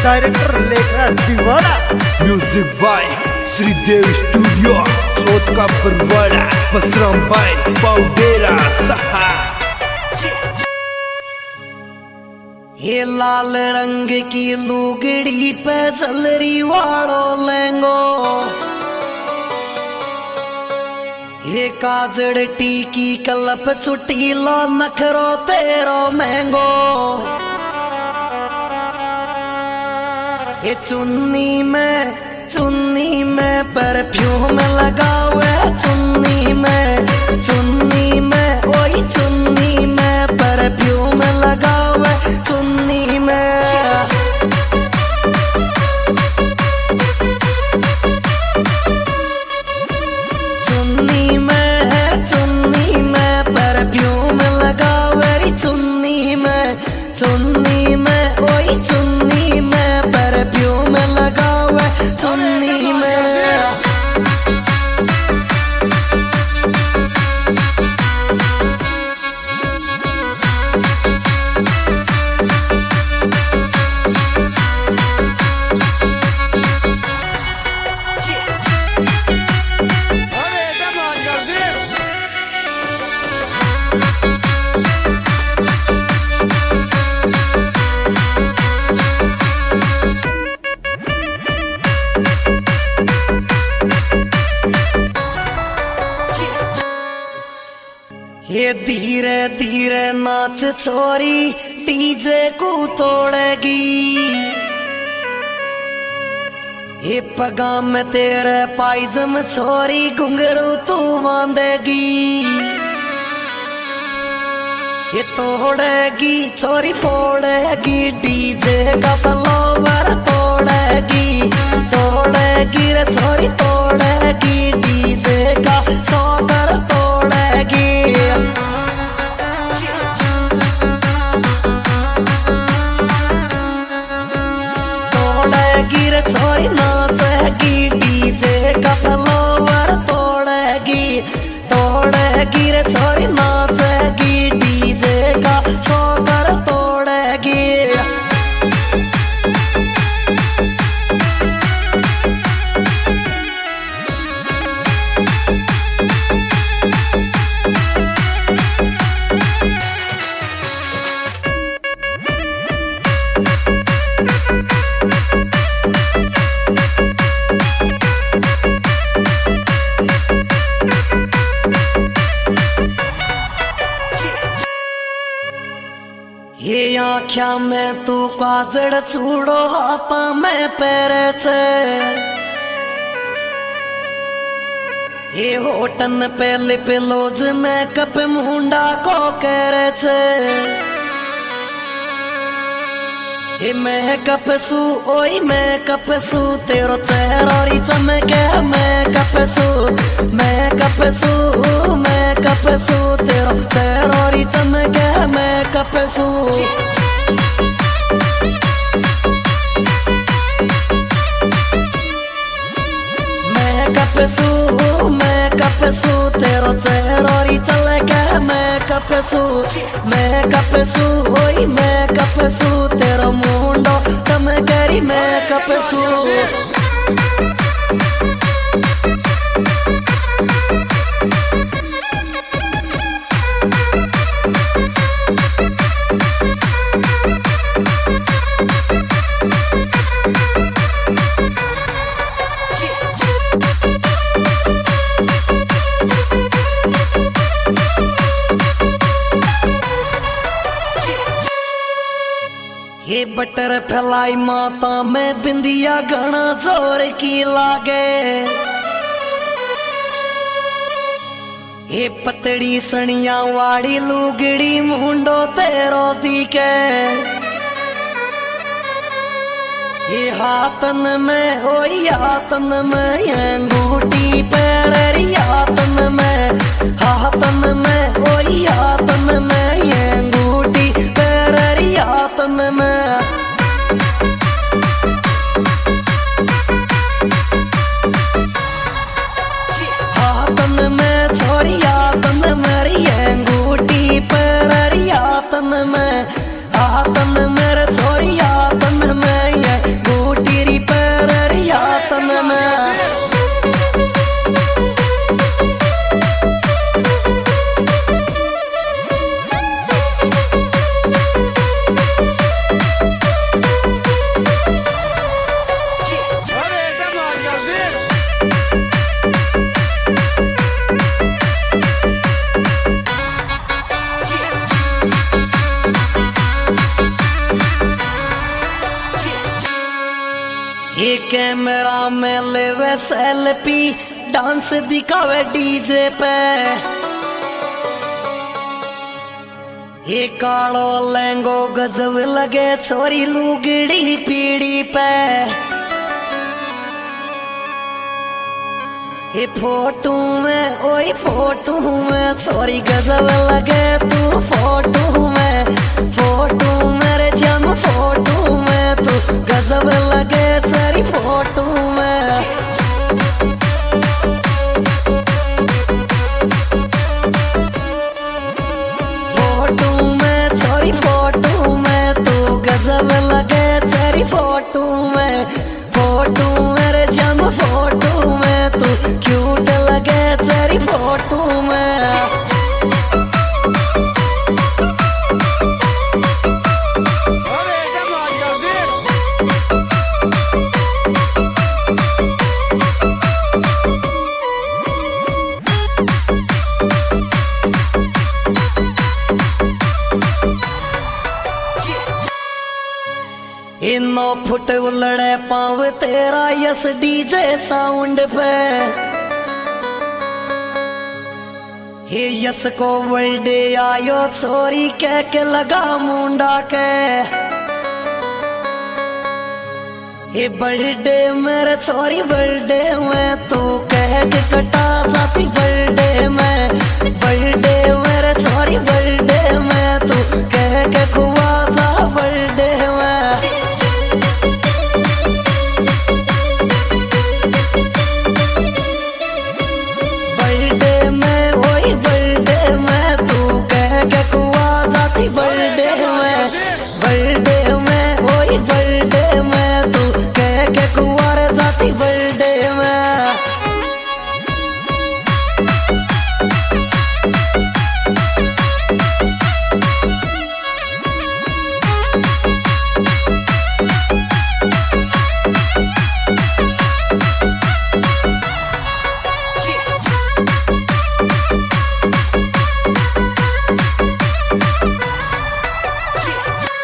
Director Lekhraj Deewana. Music by Shridev studio, Chauth ka Barwara, Basram भाई पाउडेरा सहा। ये लाल रंग की लुगड़ी पे जलरी वालो लेंगो, ये काजड़ टीकी कलप चुटीलो नखरो तेरो महंगो। ये चुन्नी में परफ्यूम लगावे, चुन्नी में ओई चुन्नी में परफ्यूम लगावे, चुन्नी में। चुन्नी में परफ्यूम लगावे, चुन्नी में ओई चुन्नी में परफ्यूम लगावे, चुन्नी में। ये धीरे धीरे नाच छोरी डीजे को तोड़ेगी, ये पगा में तेरे पायजम छोरी घुंघरू तू बांधेगी। ये तोड़ेगी छोरी फोड़ेगी, डीजे का फ्लोवर तोड़ेगी रे छोरी तोड़ेगी, डीजे का सॉकर तोड़ेगी। तोड़ेगी रे छोरी नाचेगी, डीजे का फ्लोवर तोड़ेगी रे छोरी नाचेगी, डीजे का सॉकर तोड़ेगी। ये आँख्या में तू काजड़ चूड़ो, हाथा में पैरे छे, ये होटन पे लिप लोज में कप मुंडा को करे छे। ये मेकअप सू ओई मेकअप सू तेरो चेहरा री चमके, मेकअप सू तेरो चेहरा री चमके, मेकअप सू। मेकअप सू तेरो चेहरा री चमके, मेकअप सू ओई मेकअप सू तेरो मुंडो चमकेरी, मेकअप सू। ये बटर फैलाई माता में बिंदिया घना जोर की लागे, ये पतड़ी सनिया वाड़ी लुगड़ी मुंडो तेरो दिखे। ये हाथन में ओई हाथन में अंगूठी पैरी, हाथन में ओई हाथन में अंगूठी पैरी, हाथन में। हाथन में छोरी हाथन मेरी अंगूठी पैरी, हाथन में छोरी हाथन में ये कैमरा में लेवे सेल्फी, डांस दिखावे डीजे पे। ये कालो लहंगो गजब लगे छोरी लुगड़ी पीड़ी पे। ये फोटो में ओए फोटो में छोरी गजब लगे तू फोटो में। फोटो मेरे जम फोटो में तू गजब लगे तेरी फोटो में। फोटो में तू गजब लगे तेरी फोटो में। फोटो मेरे जम फोटो में तू क्यूट लगे तेरी फोटो में। इनो फुट उलड़े पाव तेरा यस डीजे साउंड पे। हे यस को बर्थडे आयो छोरी कह के लगा मुंडा के। हे बर्थडे मेरे छोरी बर्थडे में तू कह के कटा जाती बर्थडे में। बर्थडे मेरे छोरी